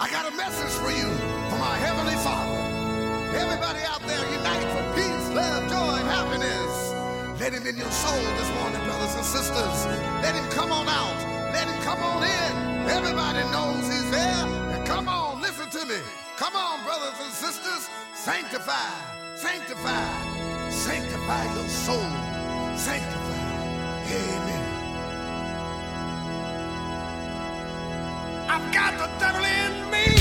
I got a message for you from our Heavenly Father. Everybody out there, unite for peace, love, joy, and happiness. Let him in your soul this morning, brothers and sisters. Let him come on out. Let him come on in. Everybody knows he's there. And come on, listen to me. Come on, brothers and sisters. Sanctify, sanctify, sanctify your soul. Sanctify. Amen. I've got the devil in me.